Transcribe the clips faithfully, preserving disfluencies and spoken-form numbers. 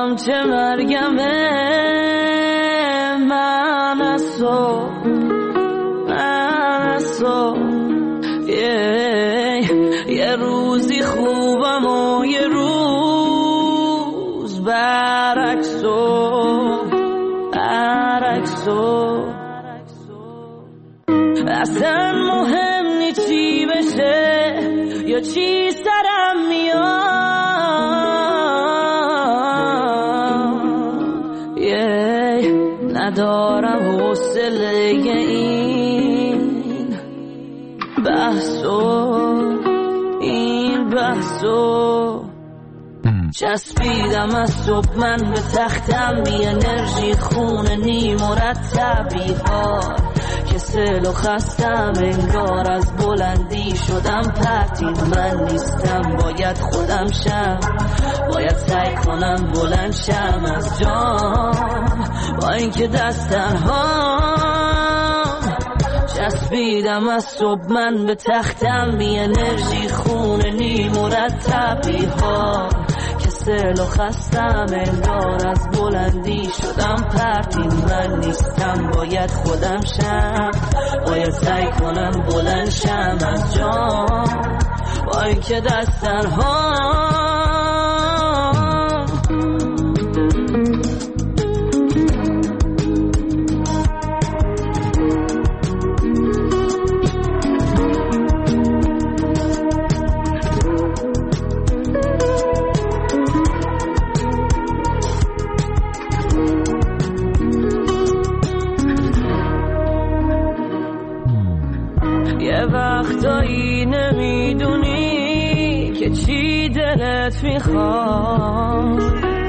نمیدونم چه مرگمه، من از تو من از تو yeah. یه روزی خوبم و یه روز برعکسو برعکسو. اصلا مهم نی چی بشه یا چی سرم میاد yeah. ندارم حوصله این بحثو این بحثو. چسبیدم از صبح من به تختم، بی انرژی خونه نی مرتبی ها که سل و خستم، انگار از بلندی شدم پرتین. من نیستم باید خودم شم، باید سعی کنم بلند شم از جام با اینکه دست تنهام. چسبیدم از صبح من به تختم، بی انرژی خونه نی مرتبی ها که سل و خستم، انگار از بلندی شدم پرتین. من نیستم باید خودم شم، باید سعی کنم بلند شم از جام با اینکه دست تنهام. وقتایی نمیدونی که چی دلت میخواد،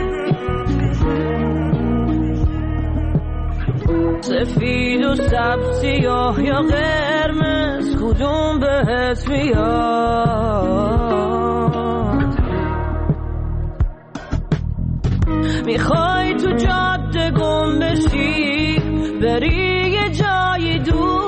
سفید و سبز، سیاه یا قرمز، کدوم بهت میاد؟ میخوای تو جاده گم بشی، بری یه جایی دور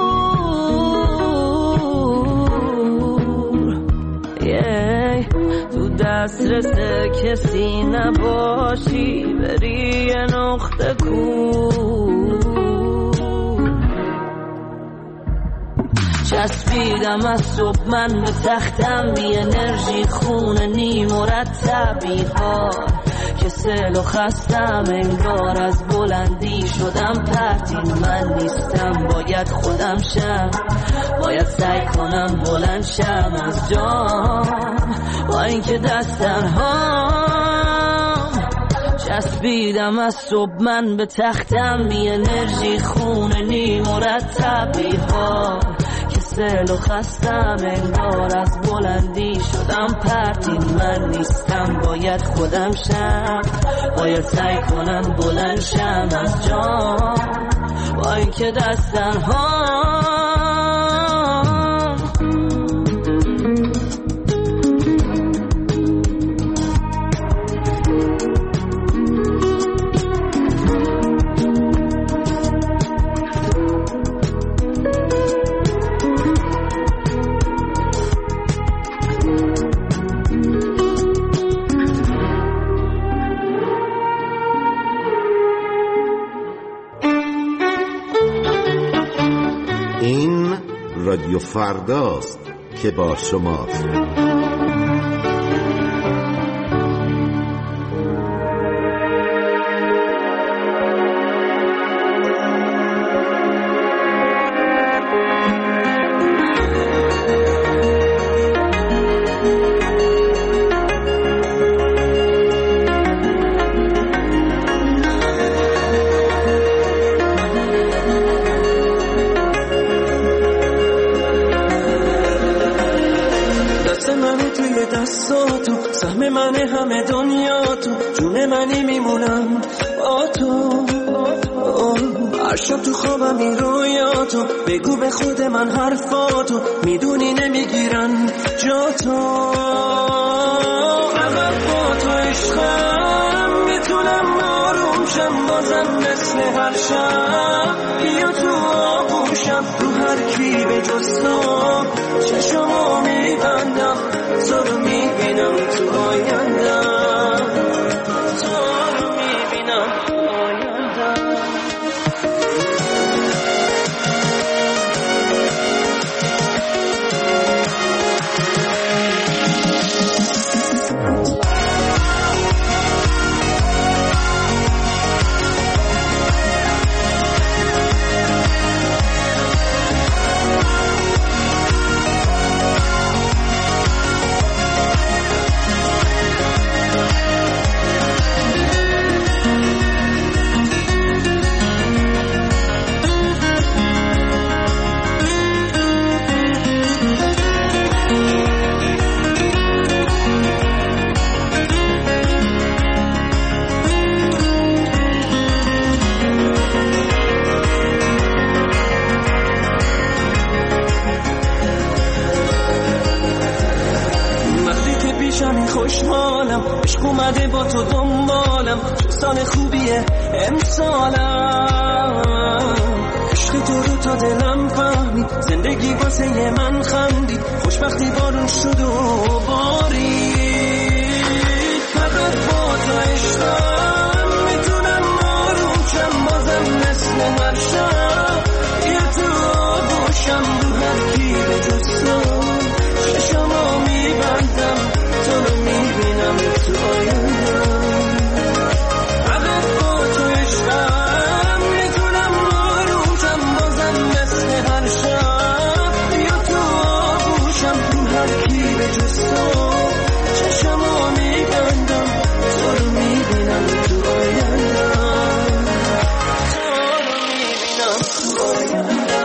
تو دسترس کسی نباشی، بری یه نقطه کور. چسبیدم از صبح من به تختم، بی انرژی خونه نی مرتبی ها که سل و خستم، انگار از بلندی شدم پرتین. من نیستم باید خودم شم، باید سعی کنم بلند شم از جام با اینکه دست تنهام. چسبیدم از صبح من به تختم، بی انرژی خونه نی مرتبی ها که سل و خستم، انگار از بلندی شدم پرتین. من نیستم باید خودم شم، باید سعی کنم بلند شم از جام با اینکه دست تنهام. رادیو فرداست که با شماست. سهم من همه دنیا تو، جون منی میمونم با تو. هر شب تو خوابم این رویاتو، بگو به خود من حرفاتو، میدونی نمیگیرن جا تو. فقط با تو عشقم میتونم آروم شم، بازم مثل هر شب بیا تو آغوشم. رو هر کی به جز تو چشمو میبندم، تو رو میبینم تو آیندم، تو رو میبینم. خوشحالم، عشق اومده با تو دنبالم، چه سال خوبیه امسالم. عشق تو رو تا دلم فهمید، زندگی واسه یه من خندید، خوشبختی بارون شد و بارید. فقط با تو عشقم میتونم آرومشم، بازم مثل هر شب یه تو آغوشم، رو هر کی به جز تو چشمو میبندم، تو رو میبینم تو آیندم. فقط با تو عشقم میتونم آرومشم، بازم مثل هر شب بیا تو آغوشم، رو هر کی به جز تو چشمو میبندم، تو رو میبینم تو آیندم، تو رو میبینم تو آیندم.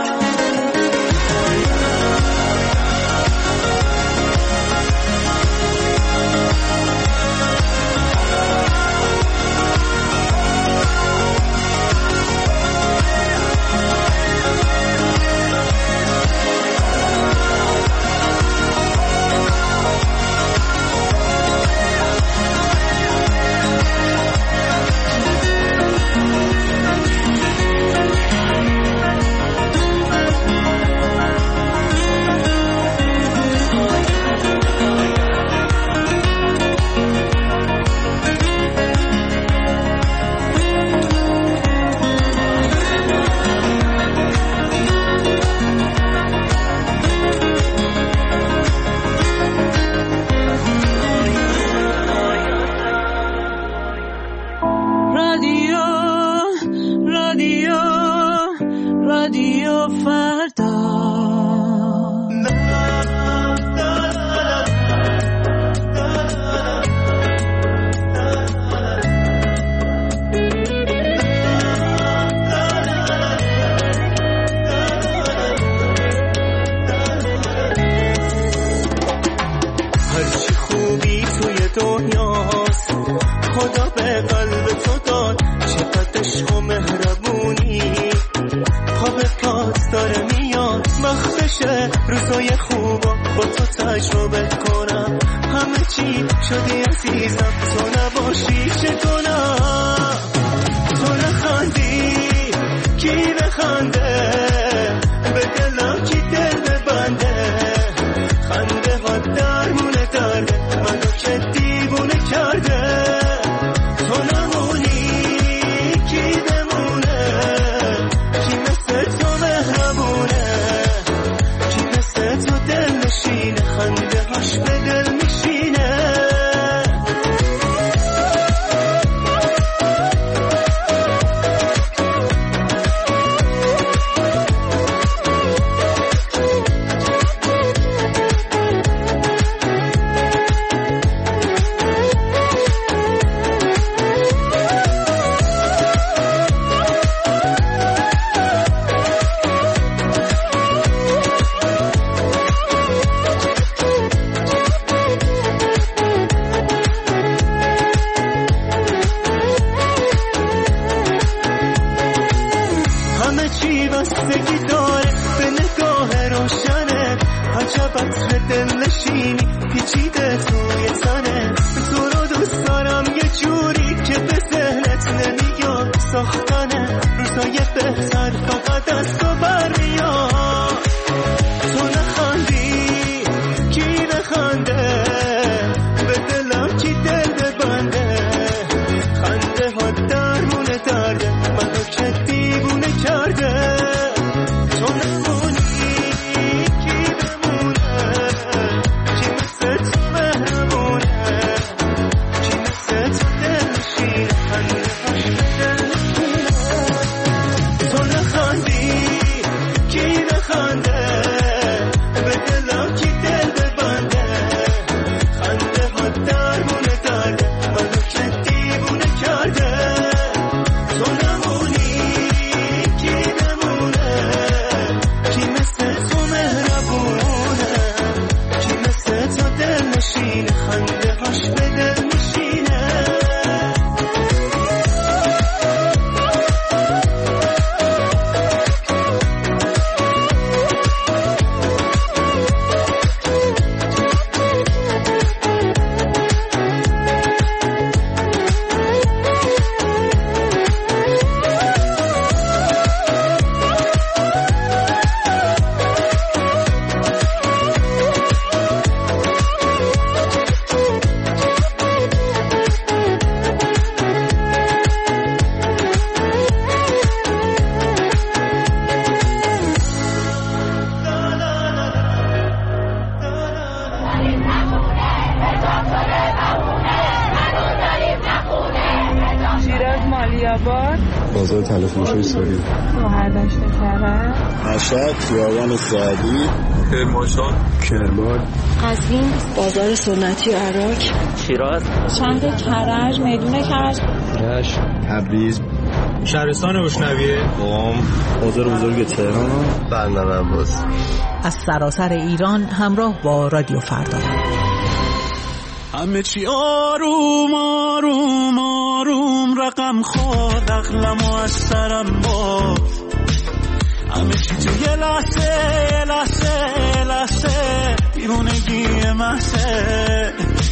آباد، بازار تلفروشی سوری، مهردشت کرج، مشهد، خیابان سعدی، کرمانشاه، کرمان، قزوین، بازار سنتی عراق، شیراز، شهر کرج، میدون کرج، رشت، تبریز، شهرستان اشنویه، قم، بازار بزرگ تهران، بندر عباس. از سراسر ایران همراه با رادیو فردا. همه چی آروم آروم آروم رقم خورد، عقلمو از سرم برد. همه چی تو یه لحظه یه لحظه یه لحظه دیوونگی محضه.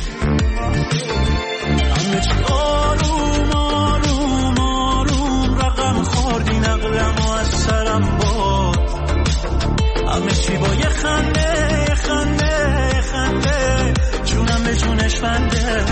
همه چی آروم آروم آروم رقم خورد، این عقلمو از سرم برد. همه چی با یه خنده یه خنده یه خنده جونم به جونش بنده.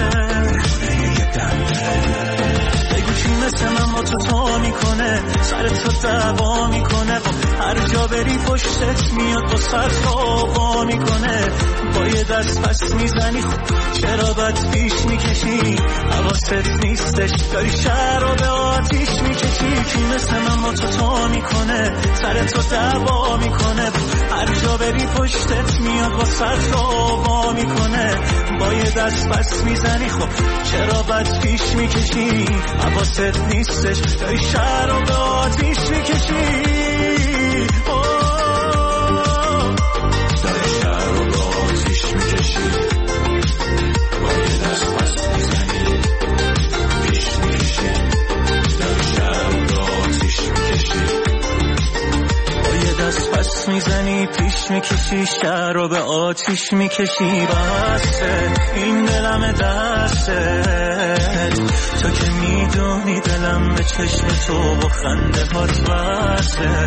بگو چی مثل من با تو تو میکنه، سر تو دعوا میکنه، با هر جا بری پشتت میاد با سر تو میکنه. با یه دست پس میزنی خب چرا بد پیش میکشی، حواست نیستش داری شهر رو به آتیش میکشی. کی مثل من با تو تو میکنه، سر تو دعوا میکنه، هر جا بری پشتت میاد با سر تو میکنه. با یه دست پس میزنی خب چرا بد پیش میکشی، حواست نیستش داری شهر رو به آتیش میکشی. داری شهر رو به آتیش میکشی. با یه دست پس میزنی پیش میکشی، داری شهر رو به آتیش میکشی. با یه دست پس میزنی پیش میکشی، شهر رو به آتیش میکشی. بسه این دلم دسته تو که میدونی دلم به چشم تو با خنده هات واسه.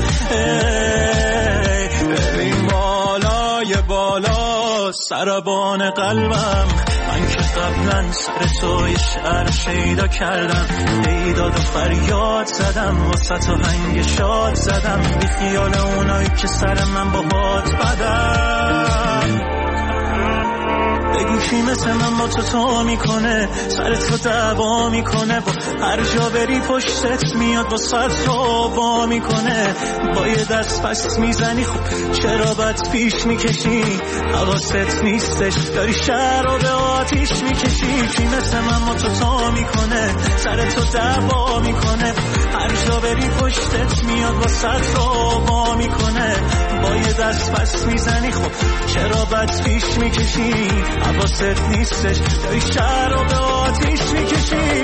ببین بالای بالا سربان قلبم، من که قبلا سر تو یه شعر شیدا کردم، ایداد و فریاد زدم واسه تو هنگ شاد زدم، بی خیال اونایی که سر من با باد بدن. بگو کی مثل من با تو تو میکنه، سر تو دعوا میکنه، با هر جا بری پشتت میاد با سر تو با میکنه. با یه دست پس میزنی خب چرا بد پیش میکشی، حواست نیستش داری شهر رو به آتیش میکشی. کی مثل من با تو تو میکنه، سر تو دعوا میکنه، هر جا بری پشتت میاد با سر تو با میکنه. با یه دست پس میزنی خب چرا بد پیش میکشی، حواست نیستش داری شهر رو به آتیش میکشی.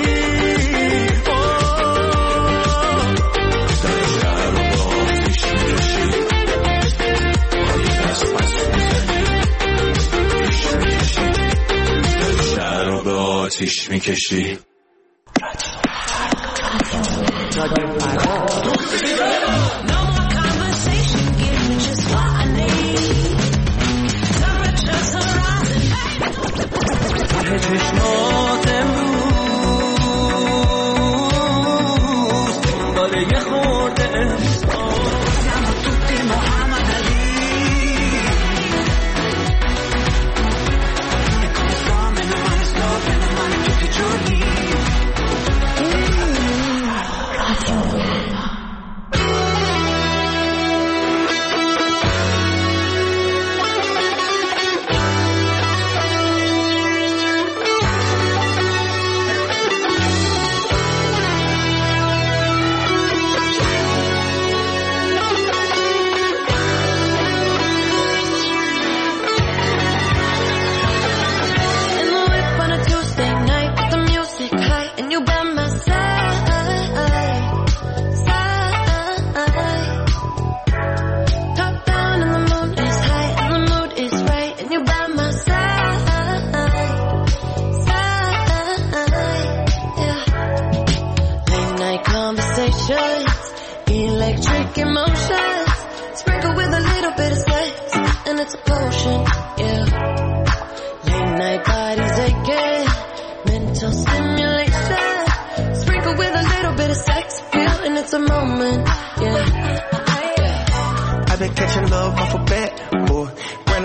داری شهر رو به آتیش میکشی. با یه دست پس میزنی پیش میکشی، داری شهر رو به آتیش میکشی. رادیو فردا. چشمات امروز داره یه خورده احسان توی محمد علی come from and I'm honest love and I'm honest to get your lead.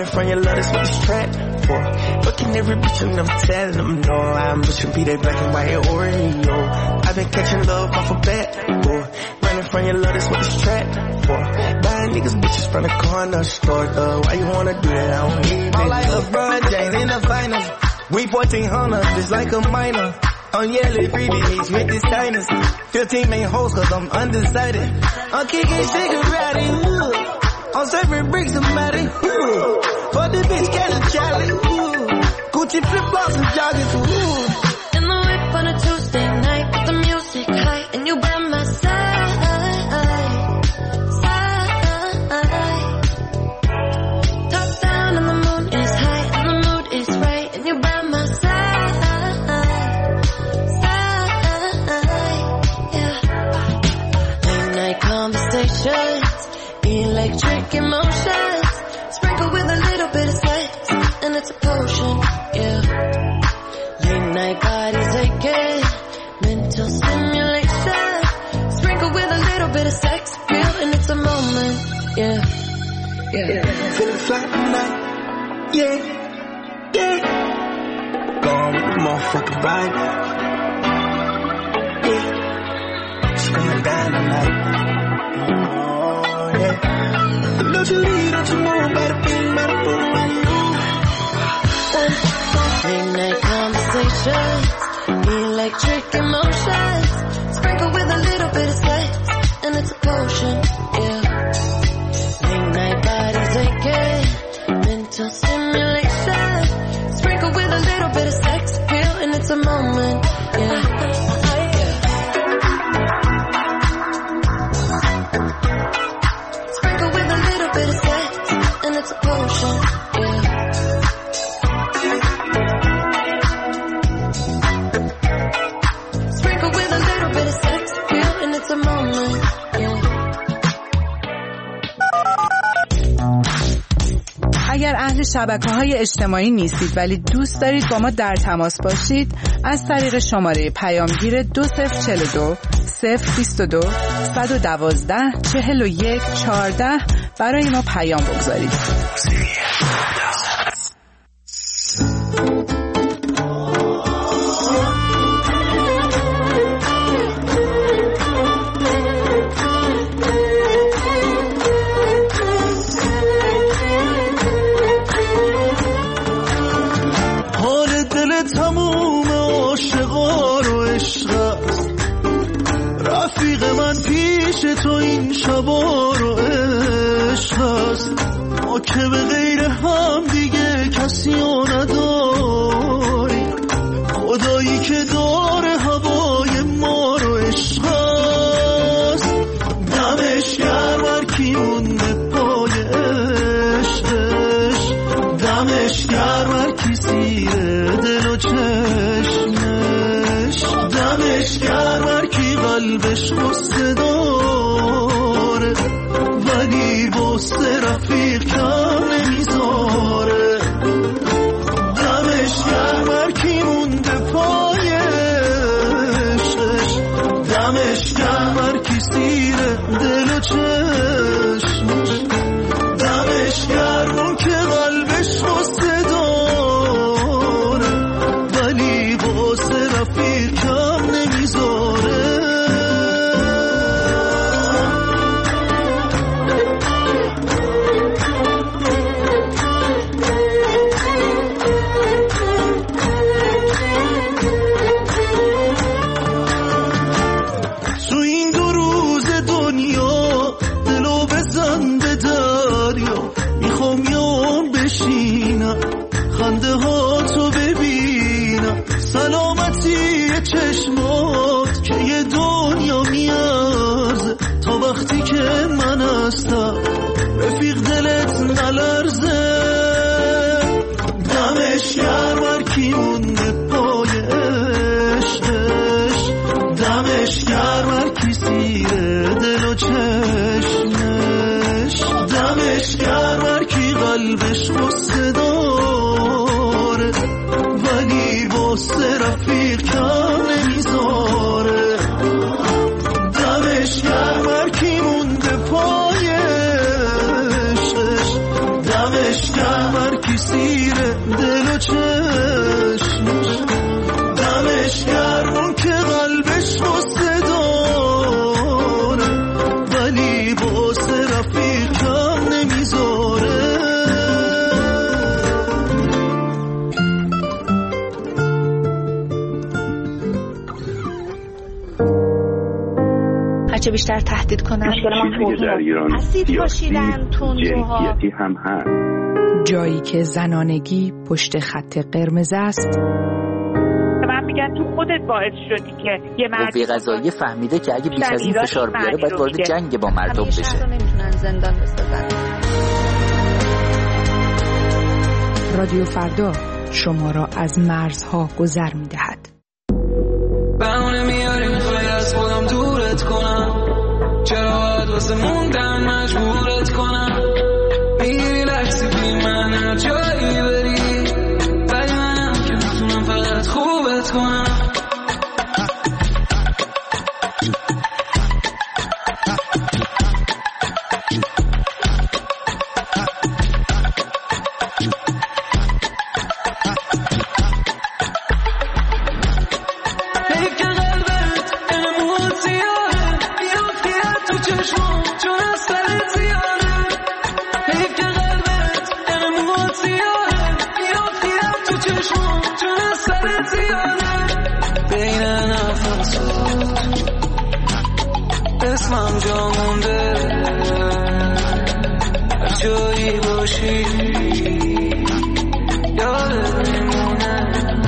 Running from your love, that's what this track for. Fucking every bitch and I'm telling them no. I'm pushing be that black and white Oreo. I've been catching love off a bat, boy. Running from your love, that's what this track for. Buying niggas bitches from the corner store, though. Why you wanna do that? I don't need it. I'm like LeBron James in the finals. We fourteen hundred, just like a minor. I'm yelling freebies with the signers. fifteen main hoes cause I'm undecided. I'm kicking cigarette, ooh. I'm serving bricks to Maddie, ooh. For the bitch, catch a Charlie, ooh. Gucci flip-flops and joggers, ooh. In the whip on a Tuesday night with the music high, and you by my side, side. Top down and the moon is high, and the mood is right, and you by my side, side. Yeah. Late night conversations, electric emotions, sprinkled with a little bit of sex, and it's a potion, yeah. Late night bodies aching, mental stimulation, sprinkled with a little bit of sex appeal, and it's a moment, yeah, yeah. yeah. Feeling fly tonight, yeah, yeah. Gone with the motherfucking ride, yeah. It's going down tonight. Don't you leave, don't you move, better feel, better feel like you. Late night conversations, electric emotions, sprinkled with a little bit of sex, and it's a potion, yeah. Late night bodies aching, mental stimulation, sprinkled with a little bit of sex appeal, and it's a moment, yeah. It's a potion, yeah. Sprinkle with a little bit of sex appeal, and it's a moment, yeah. اگر اهل شبکه‌های اجتماعی نیستید ولی دوست دارید با ما در تماس باشید، از طریق شماره پیامگیر دو صفر چهل و دو صفر بیست و دو صد و دوازده چهل و یک چهارده برای ما پیام بگذارید. حال دل تموم عاشقا رو عشق است، رفیق من پیش تو این شبا رو عشق است. ما که به غیر هم دیگه کسی رو نداری، خدایی که داره هوای ما رو عشق است. دمش گرم هر کی مونده پای عشقش، دمش گرم هر کی سیره دل و چشمش، دمش گرم هر کی قلبش غصه داره ولی بسته رفیق کم نمیذاره. دمش گرم هر کی مونده پای عشقش، دمش گرم هر کی سیره دل و چشمش، دمش گرم اون که قلبش غصه داره ولی بسته رفیق کم نمیذاره. خنده ها تو ببینم، سلامتی چشمات که یه دنیا میارزه، تا وقتی که من هستم رفیق دلت نلرزه. دمش گرم هر کی مونده پای عشقش، دمش گرم هر کی سیره دل و چشمش، دمش گرم هر کی قلبش غصه داره ولی بسته رفیق کم نمیذاره. دمش گرم هر کی مونده پای عشقش، دمش گرم هرچه بیشتر تهدید کنن. مشکل ما در ایران اسید پاشیدن، تندروها، هم هست. جایی که زنانگی پشت خط قرمز است. من میگن تو خودت باعث شدی که یه مرد قوه قضاییه فهمیده که اگه بیش از این فشار بیاره باید وارد جنگ با مردم بشه. نمیتونن زندان بسازن. رادیو فردا شما را از مرزها گذر میدهد. بهونه میاری میخوای از خودم دورت کنم، چرا باید واسه موندن مجبورت کنم؟ میگیری لحظی بی من هر جایی بری، ولی منم که میتونم فقط خوبت کنم. اسمم جا مونده هر جایی باشی یادت میمونه.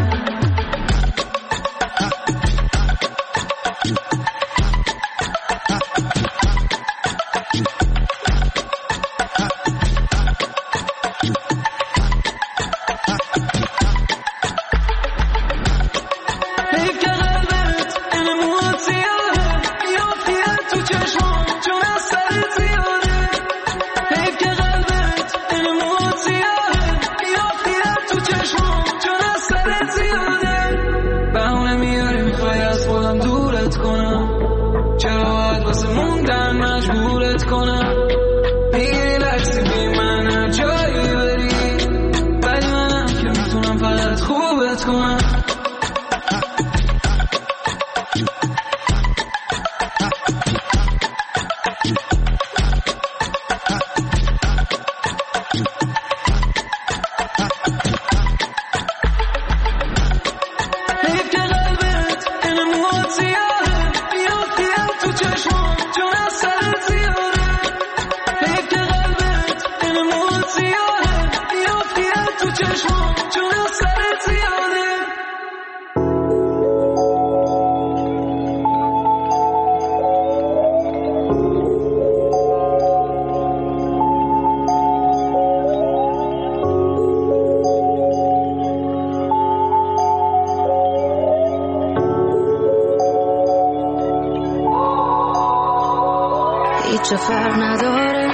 هیچ فرق نداره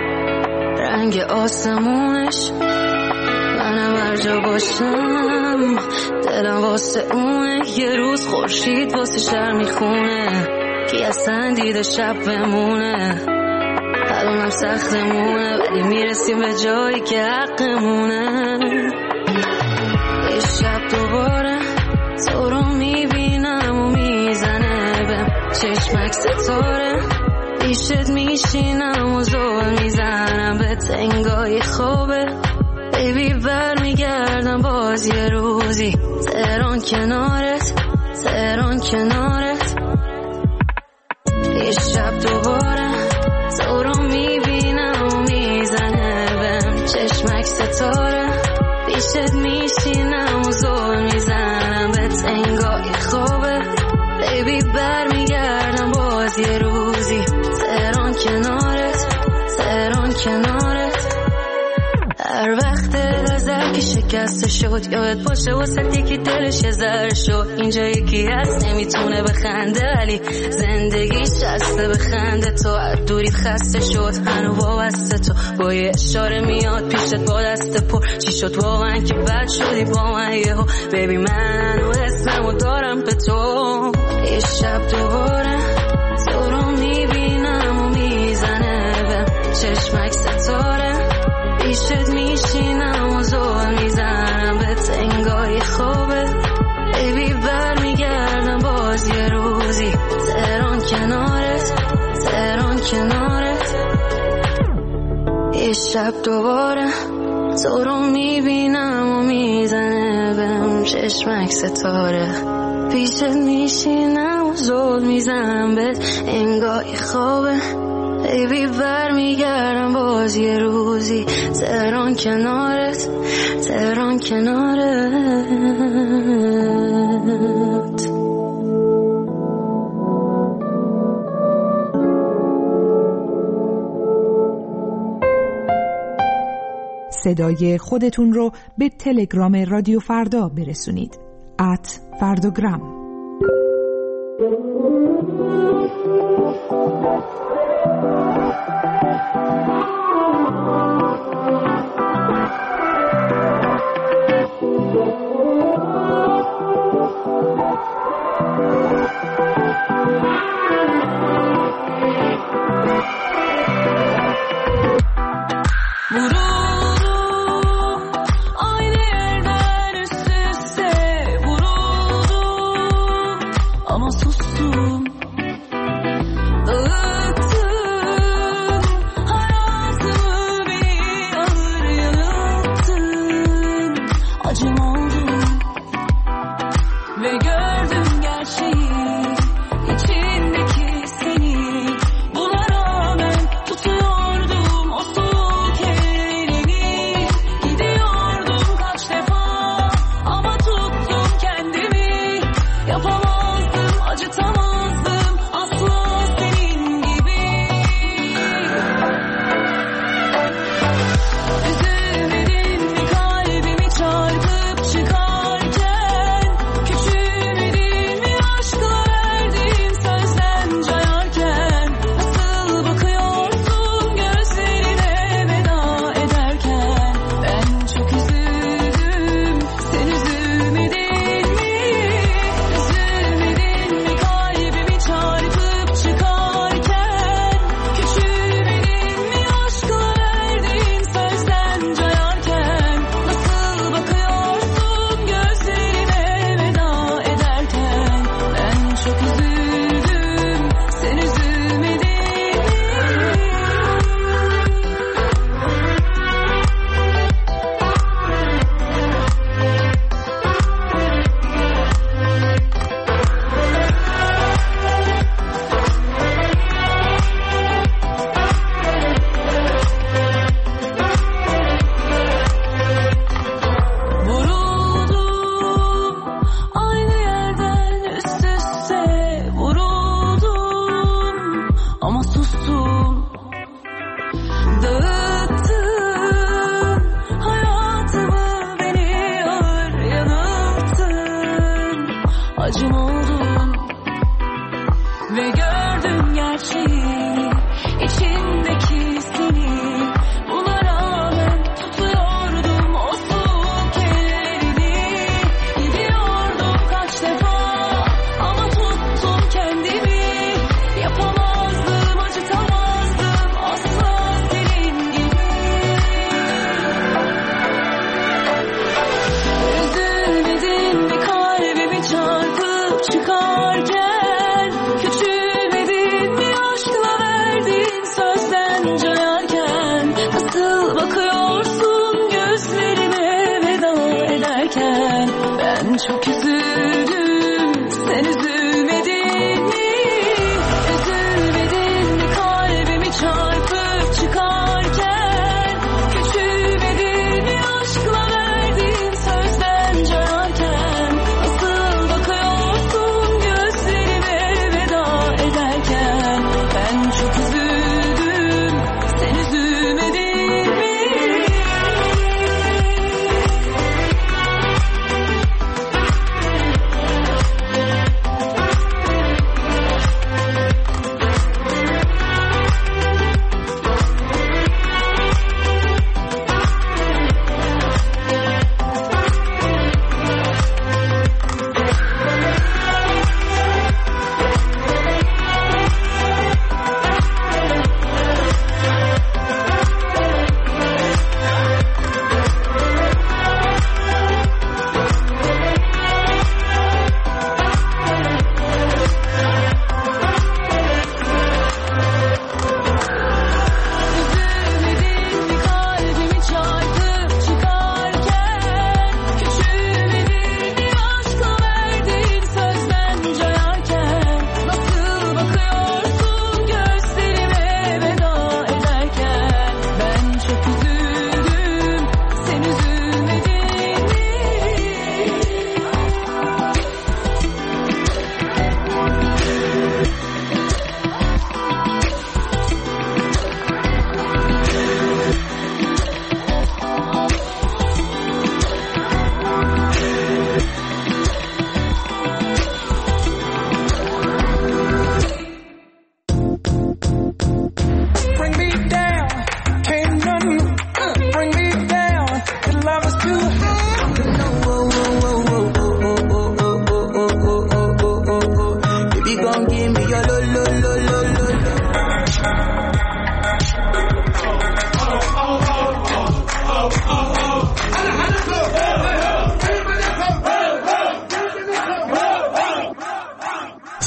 رنگ آسمونش، منم هر جا باشم دلم واسه اونه. یه روز خورشید واسه شهر میخونه، کی اصلا دیده شب بمونه. الانم سختمونه ولی میرسیم به جایی که حقمونه. یه شب دوباره تو رو میبینم و میزنه به چشمک ستاره، پیشت میشینم و زور میزنم به تنگای خوبه. بیبی بر میگردم باز یه روزی تهران کنارت، تهران کنارت. یه شب دوباره تو رو میبینم و میزنه بهم چشمک ستاره، پیشت میشینم و زور میزنم به تنگای خوبه. بیبی بر میگردم باز یه روزی تهران کنارت، تهران کنارت. هر وقت لحظه که شکسته شد یادت باشه واسه یکی دلش یه ذره شد. اینجا یکی هست نمیتونه بخنده ولی زندگیش شسته بخنده. تو هر دوریت خسته شد هنو وابسته، تو با یه اشاره میاد پیشت با دست پر. چی شد واقعا که بد شدی با من یهو؟ بیبی من و اسممو دارم به تو. یه شب دوباره تو رو میبینم و میزنه به چشمک ستاره، پیشت میشینم و زور میزنم به تنگای خوبه. بیبی بر میگردم باز یه روزی تهران کنارت، تهران کنارت. یه شب دوباره تو رو میبینم و میزنه بهم چشمک ستاره، پیشت میشینم و زل میزنم بهت انگار خوابه بیبی بر میگردم باز یه روزی تهران کنارت تهران کنارت. صدای خودتون رو به تلگرام رادیو فردا برسونید. ات فرداگرام.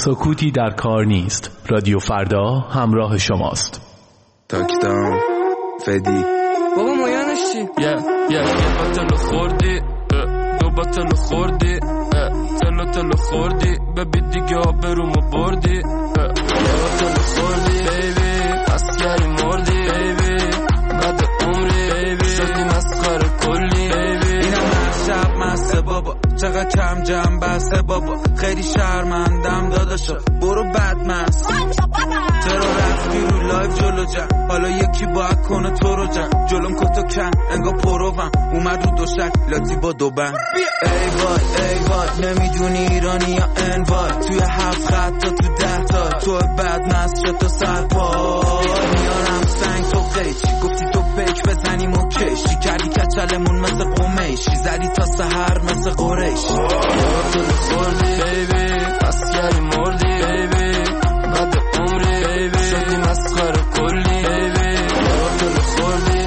سکوتی در کار نیست. رادیو فردا همراه شماست. تاکدام فدی بابا مایانش چی؟ یه یه یه باتلو خوردی، دو باتلو خوردی، تلو تلو خوردی، ببی دیگه آبرومو بردی. یه باتلو خوردی بیبی، اسکری مردی بیبی، بعد عمری بیبی شدی مسخره کلی بیبی. اینم هر شب مسته بابا، چقدر کم جمع بسته بابا، خیلی شرمندم داداشا، برو بد مست. چرا رفتی رو لایف جلو جم، حالا یکی باید کنه تو رو جم، جلوم کتو کن انگا پروم، اومد رو دوشک لاتی با دو بند. ای وای ای وای نمیدونی ایرانی یا انوای، توی هفت خط تا تو ده تا، تو بد مست شد تا سر پای، میارم سنگ تو قیچی، گفتی تو پیک بزنیم و کشی، کردی کچلمون مثل قمیشی، زدی تا سهر مثل قریشی. تو خوردی بیبی، اسکری مردی بیبی، بعد عمری بیبی شدی مسخره کلی بیبی. تو خوردی،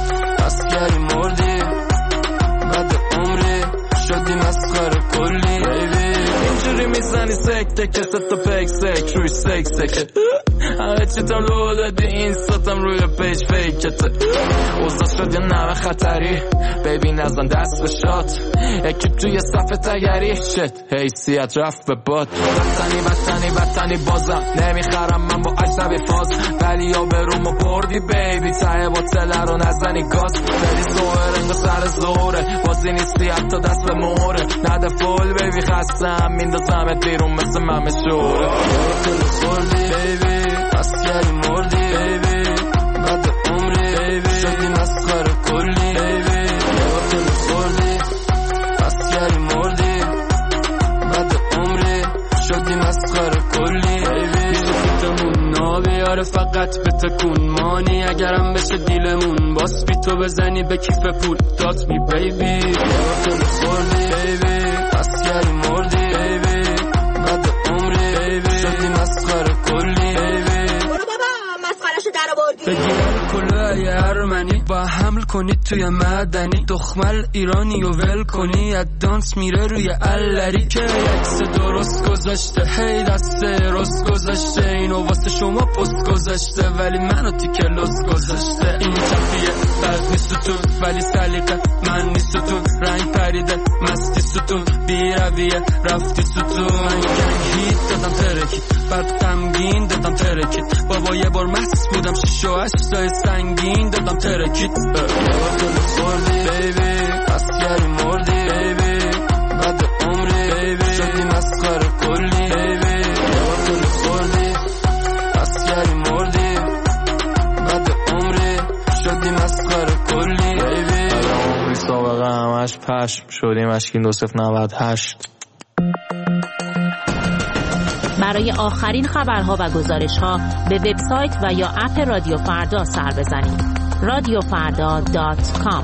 اسکری مردی، بعد عمری شدی مسخره کلی بیبی. اینجوری میزنی سکته که ست تا پیک سک روی سک سکه، همه چی تم لو دادی این ستم روی پیج فیکته، اوزا شد یه نوه خطری بیبی نزن دست به شات، یکی توی صفحه تگری شت حیثیت رفت به باد. وطنی وطنی وطنی بازم نمیخرم من با اجنبی فاز، ولی یا برومو بردی بیبی، ته بطله رو نزنی گاز، بری زوهر انگا سر زوره، بازی نیستی حتی دست به موره، نده فول بیبی خستم میندازمت بیرون مثل ممه شوره. تو خوردی بیبی، اسکری مردی بیبی، بعد عمری بیبی شدی مسخره کلی بیبی. تو خوردی، اسکری مردی، بعد عمری شدی مسخره کلی بیبی. میشه فیتمون نابیاره فقط به تکون مانی، اگرم بشه دیلمون باس بی تو بزنی به کیف پول دات می بیبی. تو خوردی بیبی، اسکری مردی بیبی، بعد عمری بیبی شدی مسخره کلی بیبی. بگیر کلاه ارمنی با حمل کنید توی مدنی، دخمل ایرانی و ول کنی ادانس میره روی الری، که یکس درست گذاشته هی دست راست گذاشته، اینو واسه شما پست گذاشته ولی منو تیکه لست گذاشته. این چفیه بد نیست تو ولی سلیقه من نیست تو، رنگ پریده مستی ستون بی رویه رفتی ستون. من گنگ هیت دادم ترکید بعد غمگین دادم ترکید، بابا یه بار مست بودم شیش و هشتای سنگین دادم ترکید. تو خوردی بیبی، اسکری مردی بیبی، بعد عمری بیبی شدی مسخره کلی بیبی. تو خوردی، اسکری مردی، بعد عمری شدی مسخره کلی بیبی. عمری سابقه همش پشم شدیم اشکین دو صفر نود هشت. برای آخرین خبرها و گزارش‌ها به وبسایت و یا اپ رادیو فردا سر بزنید. رادیو فردا دات کام.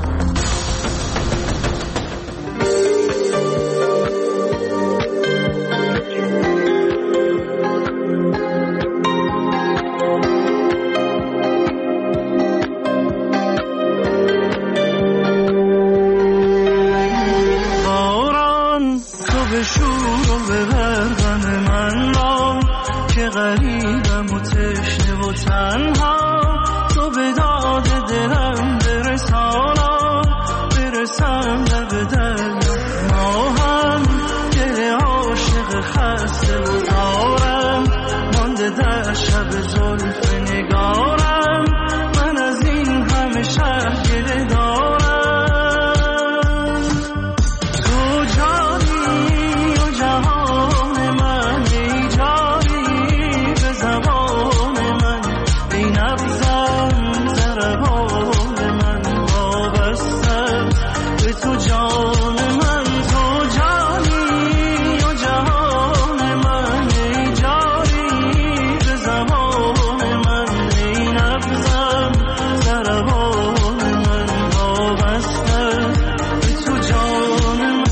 باران تو به شور و به برغم من را که غریبم و تشنه و تنها، تو به داد دلم برسانا برسم لب دریا، ما هم دل عاشق خسته و دارم مانده در شب زلف نگارم، من از این همه شهر گله دارم. تو جانی و جهان من، ای جانی به زبان من، ای نبضم ضربان من، وابستم به تو جان من. تو جانی و جهان من، ای جانی به زبان من، ای نبضم ضربان من، وابستم به تو جان من.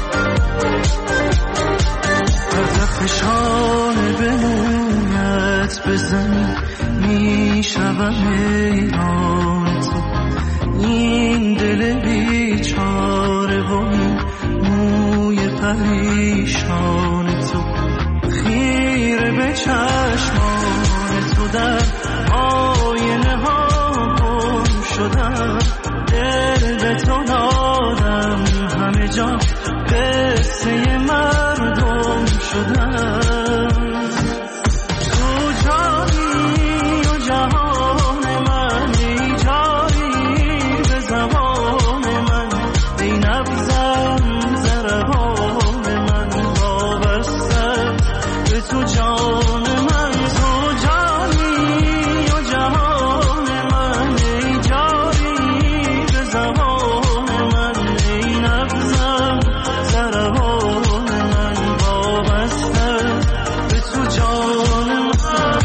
فشان به مویت دلت بزنی میشوم حیران تو. این دل بیچاره و این موی پریشان تو، خیره به چشمان تو در آینه ها گم شدم. دل به تو دادم همه جا قصه مردم شدم. تو جانی و جهان من، ای جایی به زبان من، ای نبضم ضربان من وابسته به تو جان من. تو جانی و جهان من، ای جایی به زبان من، ای نبضم ضربان من وابسته به تو جان من.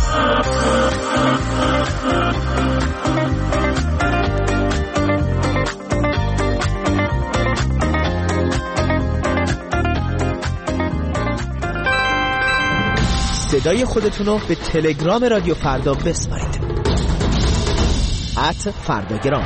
صدای خودتون رو به تلگرام رادیو فردا بسپارید. ات فرداگرام.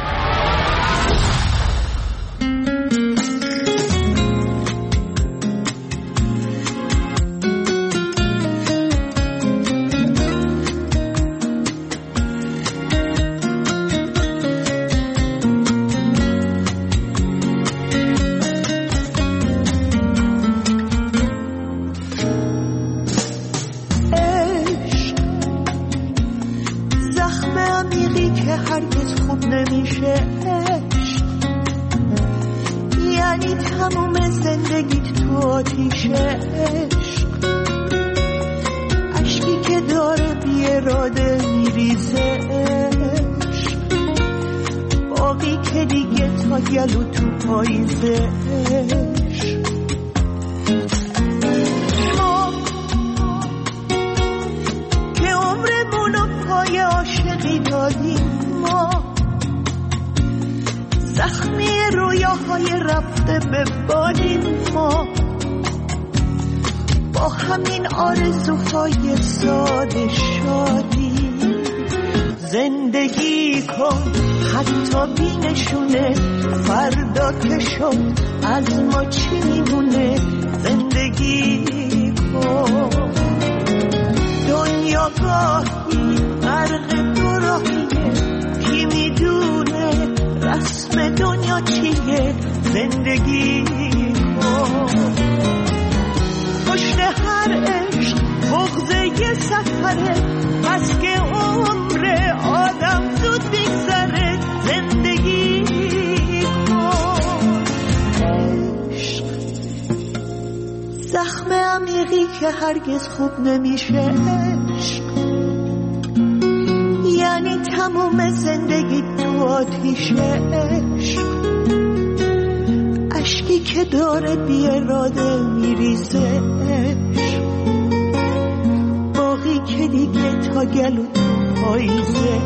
هرگز خوب نمیشه عشق، یعنی تموم زندگی تو آتیش عشق. اشکی که داره بی اراده میریزه عشق، باقی که دیگه تا گلو تو پاییزه.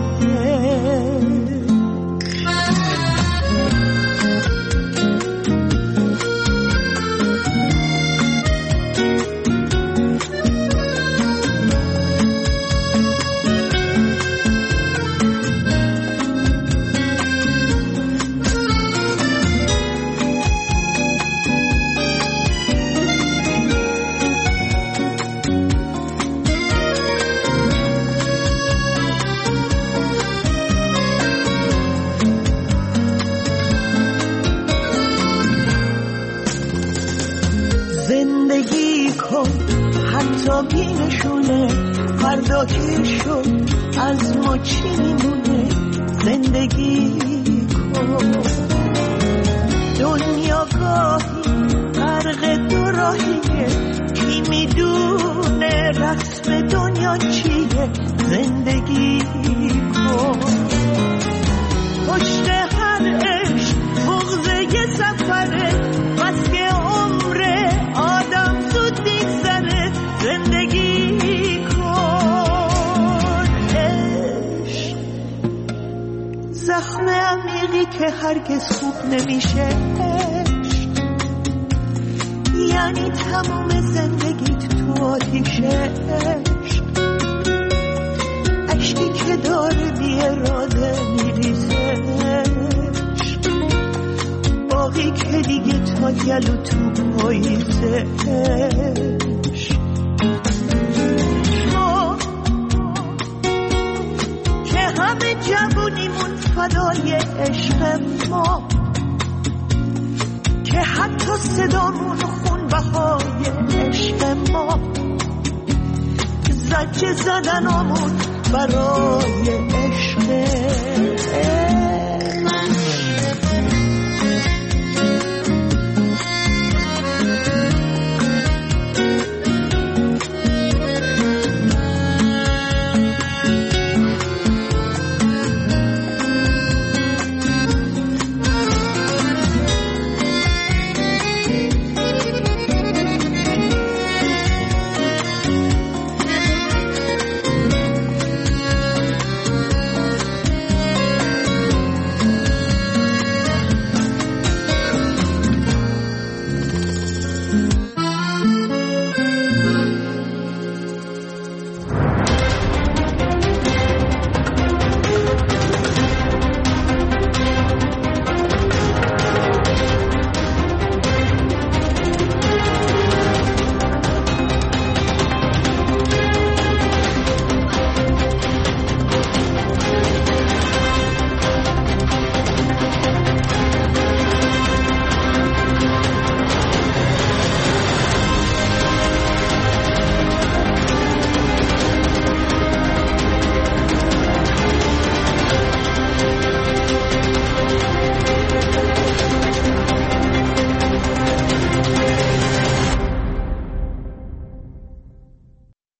بینشونه فردا که شد از ما چی میمونه. زندگی کن دنیا گاهی غرق دو راهیه، کی میدونه رسم دنیا چیه. زندگی کن پشت هر عشق بغض یه سفره، بس که عمر آدم زود میگذره. زندگی کن عشق، زخم عمیقی که هرگز خوب نمیشه عشق، یعنی تمام زندگیت تو آتیش عشق. تا گلو تو پاییزش ما که همه جوونیمون فدای عشق ما که حتی صدامون خون بهای عشق ما زجه زدنامون برای عشق